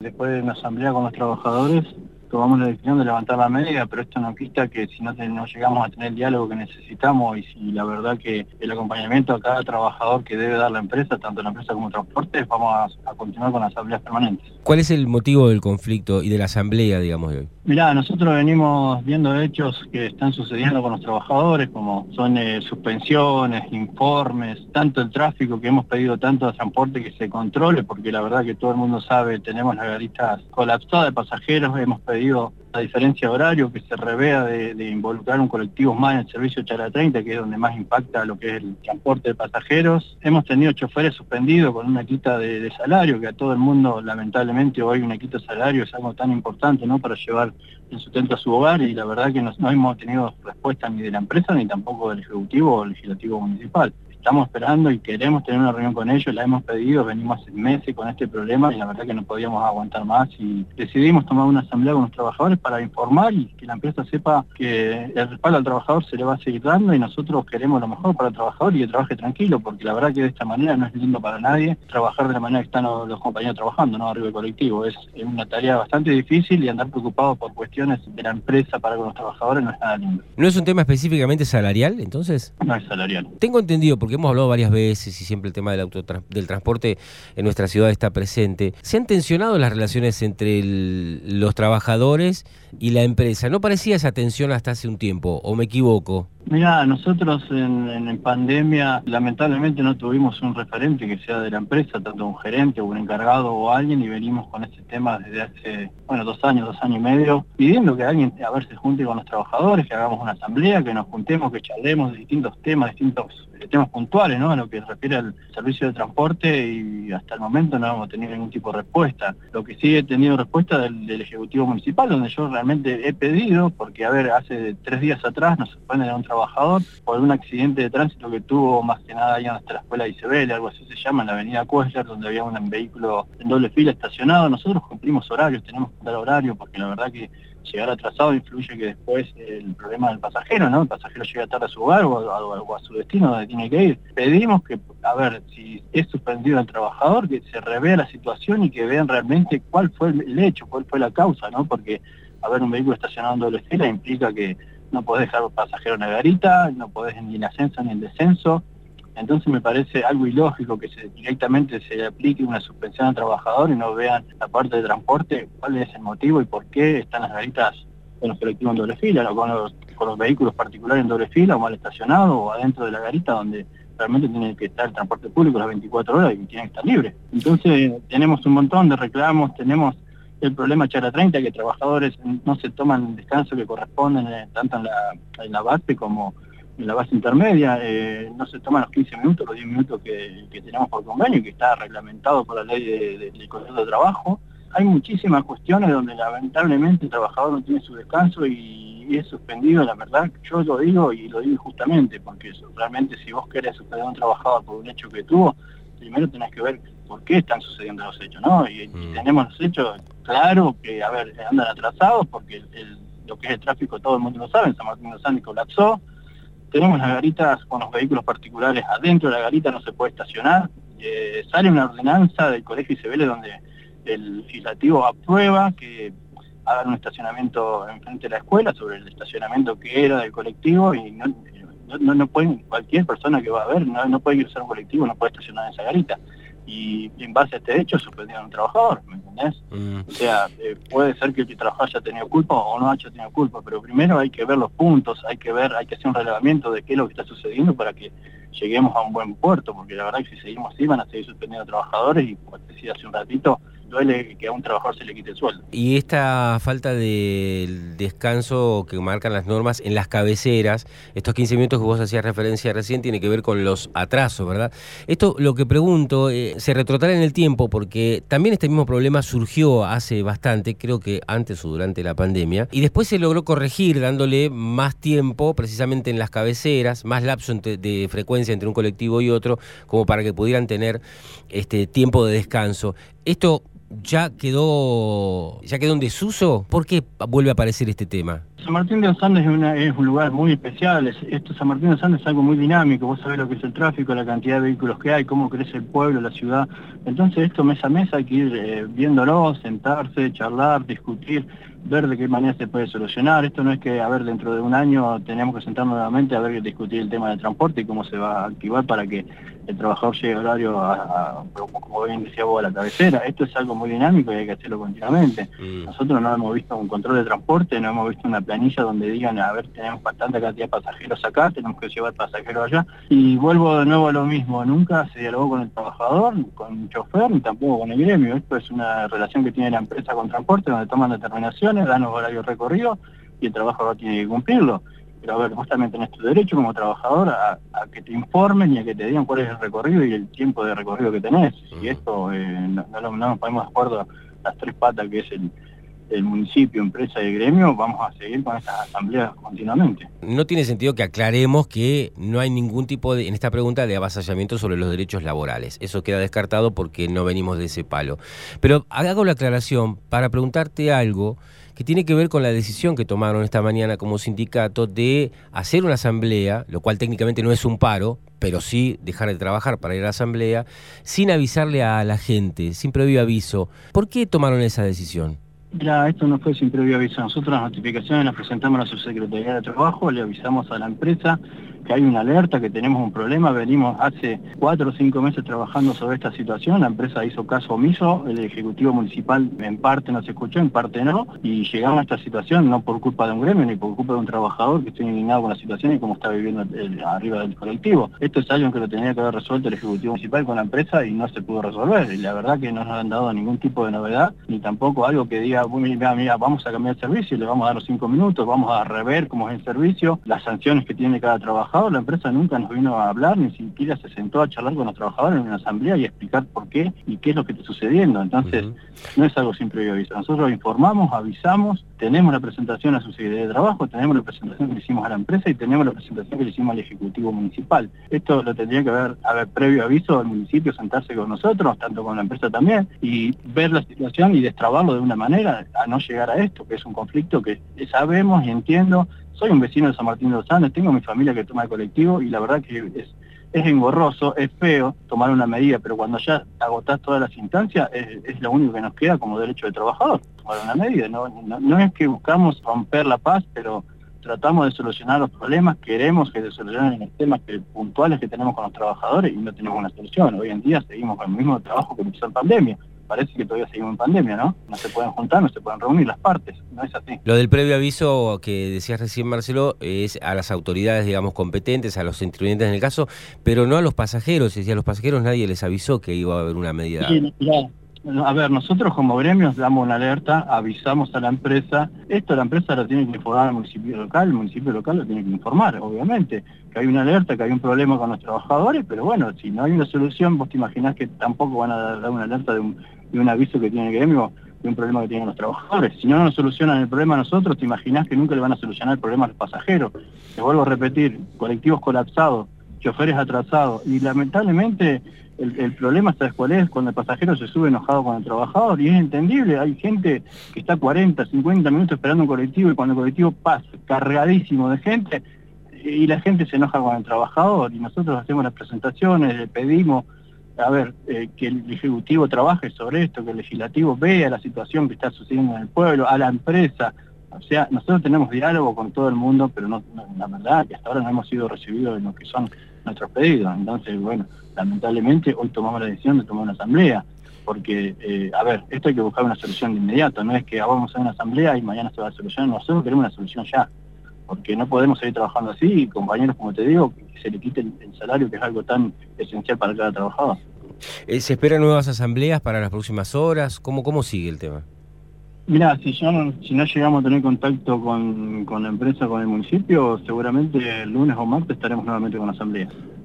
después de una asamblea con los trabajadores, tomamos la decisión de levantar la medida, pero esto no quita que si no llegamos a tener el diálogo que necesitamos y si la verdad que el acompañamiento a cada trabajador que debe dar la empresa, tanto la empresa como transportes, vamos a continuar con asambleas permanentes. ¿Cuál es el motivo del conflicto y de la asamblea, digamos, de hoy? Mirá, nosotros venimos viendo hechos que están sucediendo con los trabajadores, como son suspensiones, informes, tanto el tráfico que hemos pedido tanto a transporte que se controle, porque la verdad que todo el mundo sabe, tenemos las garitas colapsadas de pasajeros, hemos pedido la diferencia de horario, que se revea de involucrar un colectivo más en el servicio Chala 30, que es donde más impacta lo que es el transporte de pasajeros. Hemos tenido choferes suspendidos con una quita de salario, que a todo el mundo, lamentablemente, hoy una quita de salario es algo tan importante, ¿no?, para llevar el sustento a su hogar, y la verdad que no hemos tenido respuesta ni de la empresa ni tampoco del Ejecutivo o Legislativo Municipal. Estamos esperando y queremos tener una reunión con ellos, la hemos pedido, venimos hace meses con este problema y la verdad que no podíamos aguantar más y decidimos tomar una asamblea con los trabajadores para informar y que la empresa sepa que el respaldo al trabajador se le va a seguir dando y nosotros queremos lo mejor para el trabajador y que trabaje tranquilo, porque la verdad que de esta manera no es lindo para nadie trabajar de la manera que están los compañeros trabajando, ¿no?, arriba del colectivo. Es una tarea bastante difícil y andar preocupado por cuestiones de la empresa para con los trabajadores no es nada lindo. ¿No es un tema específicamente salarial, entonces? No es salarial. Tengo entendido, porque hemos hablado varias veces y siempre el tema del transporte en nuestra ciudad está presente. ¿Se han tensionado las relaciones entre los trabajadores y la empresa? ¿No parecía esa tensión hasta hace un tiempo, o me equivoco? Mirá, nosotros en pandemia lamentablemente no tuvimos un referente que sea de la empresa, tanto un gerente o un encargado o alguien, y venimos con ese tema desde hace, 2 años y medio, pidiendo que alguien se junte con los trabajadores, que hagamos una asamblea, que nos juntemos, que charlemos de distintos temas puntuales, ¿no?, a lo que se refiere al servicio de transporte, y hasta el momento no hemos tenido ningún tipo de respuesta. Lo que sí he tenido respuesta del Ejecutivo Municipal, donde yo realmente he pedido, porque hace 3 días atrás nos suspenden a un trabajador por un accidente de tránsito que tuvo más que nada ahí hasta la escuela de Isabel, algo así se llama, en la avenida Cuesler, donde había un vehículo en doble fila estacionado. Nosotros cumplimos horarios, tenemos que dar horario, porque la verdad que llegar atrasado influye que después el problema del pasajero, ¿no? El pasajero llega tarde a su hogar o a su destino donde tiene que ir. Pedimos que, si es suspendido el trabajador, que se revea la situación y que vean realmente cuál fue el hecho, cuál fue la causa, ¿no? Porque, un vehículo estacionado en doble fila implica que no podés dejar pasajero en la garita, no podés ni en ascenso ni en descenso. Entonces me parece algo ilógico que directamente se le aplique una suspensión al trabajador y no vean la parte de transporte, cuál es el motivo y por qué están las garitas con los colectivos en doble fila, ¿no?, con los vehículos particulares en doble fila o mal estacionados o adentro de la garita donde realmente tiene que estar el transporte público las 24 horas y tiene que estar libre. Entonces tenemos un montón de reclamos, tenemos el problema Chala 30, que trabajadores no se toman el descanso que corresponden tanto en la base como en la base intermedia, no se toman los 15 minutos, los 10 minutos que tenemos por convenio, que está reglamentado por la ley del contrato de trabajo. Hay muchísimas cuestiones donde lamentablemente el trabajador no tiene su descanso y es suspendido. La verdad, yo lo digo y lo digo justamente, porque realmente si vos querés suspender a un trabajador por un hecho que tuvo, primero tenés que ver por qué están sucediendo los hechos, ¿no? Y tenemos los hechos, claro, que andan atrasados, porque lo que es el tráfico todo el mundo lo sabe, en San Martín de los Andes colapsó. Tenemos las garitas con los vehículos particulares adentro de la garita, no se puede estacionar. Sale una ordenanza del Colegio Isabel donde el legislativo aprueba que hagan un estacionamiento enfrente de la escuela sobre el estacionamiento que era del colectivo, y no pueden, cualquier persona que va a ver, no puede usar un colectivo, no puede estacionar en esa garita. Y en base a este hecho suspendieron a un trabajador, ¿me entendés? O sea, puede ser que el trabajador haya tenido culpa o no haya tenido culpa, pero primero hay que ver los puntos, hay que hacer un relevamiento de qué es lo que está sucediendo para que lleguemos a un buen puerto, porque la verdad que si seguimos así van a seguir suspendiendo a trabajadores y, como te decía hace un ratito, duele que a un trabajador se le quite el sueldo. Y esta falta de descanso que marcan las normas en las cabeceras, estos 15 minutos que vos hacías referencia recién, tiene que ver con los atrasos, ¿verdad? Esto, lo que pregunto, se retrotrae en el tiempo, porque también este mismo problema surgió hace bastante, creo que antes o durante la pandemia, y después se logró corregir dándole más tiempo precisamente en las cabeceras, más lapso de frecuencia entre un colectivo y otro, como para que pudieran tener tiempo de descanso. Esto ¿ya quedó en desuso? ¿Por qué vuelve a aparecer este tema? San Martín de los Andes es un lugar muy especial. San Martín de los Andes es algo muy dinámico. Vos sabés lo que es el tráfico, la cantidad de vehículos que hay, cómo crece el pueblo, la ciudad. Entonces esto mes a mes hay que ir viéndolo, sentarse, charlar, discutir, ver de qué manera se puede solucionar. Esto no es que, a ver, dentro de un año tenemos que sentarnos nuevamente a ver, discutir el tema del transporte y cómo se va a activar para que el trabajador llegue a horario como bien decía vos, a la cabecera. Esto es algo muy dinámico y hay que hacerlo continuamente. Nosotros no hemos visto un control de transporte, no hemos visto una planilla donde digan, a ver, tenemos bastante cantidad de pasajeros acá, tenemos que llevar pasajeros allá. Y vuelvo de nuevo a lo mismo, nunca se dialogó con el trabajador, con el chofer, ni tampoco con el gremio. Esto es una relación que tiene la empresa con transporte, donde toman determinaciones, dan los horarios recorridos y el trabajador tiene que cumplirlo. Pero a ver, vos también tenés tu derecho como trabajador a que te informen y a que te digan cuál es el recorrido y el tiempo de recorrido que tenés. Y esto no nos ponemos de acuerdo las tres patas que es el municipio, empresa y gremio, vamos a seguir con estas asambleas continuamente. No tiene sentido que aclaremos que no hay ningún tipo en esta pregunta de avasallamiento sobre los derechos laborales. Eso queda descartado porque no venimos de ese palo. Pero hago la aclaración para preguntarte algo que tiene que ver con la decisión que tomaron esta mañana como sindicato de hacer una asamblea, lo cual técnicamente no es un paro, pero sí dejar de trabajar para ir a la asamblea, sin avisarle a la gente, sin previo aviso. ¿Por qué tomaron esa decisión? Mira, esto no fue sin previo aviso. Nosotros las notificaciones las presentamos a la Subsecretaría de Trabajo, le avisamos a la empresa que hay una alerta, que tenemos un problema. Venimos hace 4 o 5 meses trabajando sobre esta situación. La empresa hizo caso omiso, el Ejecutivo Municipal en parte nos escuchó, en parte no, y llegamos a esta situación no por culpa de un gremio ni por culpa de un trabajador que esté indignado con la situación y cómo está viviendo arriba del colectivo. Esto es algo que lo tenía que haber resuelto el Ejecutivo Municipal con la empresa y no se pudo resolver. Y la verdad que no nos han dado ningún tipo de novedad, ni tampoco algo que diga, mira, vamos a cambiar el servicio, le vamos a dar los 5 minutos, vamos a rever cómo es el servicio, las sanciones que tiene cada trabajador. La empresa nunca nos vino a hablar, ni siquiera se sentó a charlar con los trabajadores en una asamblea y explicar por qué y qué es lo que está sucediendo. Entonces, no es algo sin previo aviso. Nosotros informamos, avisamos, tenemos la presentación a su Secretaría de Trabajo, tenemos la presentación que le hicimos a la empresa y tenemos la presentación que le hicimos al Ejecutivo Municipal. Esto lo tendría que haber previo aviso al municipio, sentarse con nosotros, tanto con la empresa también, y ver la situación y destrabarlo de una manera a no llegar a esto, que es un conflicto que sabemos y entiendo. Soy un vecino de San Martín de los Andes, tengo mi familia que toma el colectivo y la verdad que es engorroso, es feo tomar una medida, pero cuando ya agotás todas las instancias es lo único que nos queda como derecho de trabajador, tomar una medida. No es que buscamos romper la paz, pero tratamos de solucionar los problemas, queremos que se solucionen los temas puntuales que tenemos con los trabajadores y no tenemos una solución. Hoy en día seguimos con el mismo trabajo que empezó en pandemia. Parece que todavía seguimos en pandemia, ¿no? No se pueden juntar, no se pueden reunir las partes, no es así. Lo del previo aviso que decías recién, Marcelo, es a las autoridades, digamos, competentes, a los intervinientes en el caso, pero no a los pasajeros. Es decir, a los pasajeros nadie les avisó que iba a haber una medida. Sí, claro. A ver, nosotros como gremios damos una alerta, avisamos a la empresa. Esto la empresa lo tiene que informar al municipio local, el municipio local lo tiene que informar, obviamente, que hay una alerta, que hay un problema con los trabajadores, pero bueno, si no hay una solución, vos te imaginás que tampoco van a dar una alerta de un aviso que tiene el gremio, de un problema que tienen los trabajadores. Si no nos solucionan el problema a nosotros, te imaginás que nunca le van a solucionar el problema a los pasajeros. Te vuelvo a repetir, colectivos colapsados, choferes atrasados, y lamentablemente el problema, ¿sabes cuál es? Cuando el pasajero se sube enojado con el trabajador, y es entendible, hay gente que está 40, 50 minutos esperando un colectivo, y cuando el colectivo pasa cargadísimo de gente, y la gente se enoja con el trabajador, y nosotros hacemos las presentaciones, le pedimos, a ver, que el Ejecutivo trabaje sobre esto, que el Legislativo vea la situación que está sucediendo en el pueblo, a la empresa. O sea, nosotros tenemos diálogo con todo el mundo, pero la verdad que hasta ahora no hemos sido recibidos en lo que son nuestros pedidos. Entonces, bueno, lamentablemente hoy tomamos la decisión de tomar una asamblea, porque, a ver, esto hay que buscar una solución de inmediato, no es que vamos a hacer una asamblea y mañana se va a solucionar. Nosotros queremos una solución ya, porque no podemos seguir trabajando así, y compañeros, como te digo, que se le quite el salario, que es algo tan esencial para cada trabajador. ¿Se esperan nuevas asambleas para las próximas horas? ¿Cómo sigue el tema? Mirá, si no llegamos a tener contacto con la empresa, con el municipio, seguramente el lunes o martes estaremos nuevamente con la asamblea.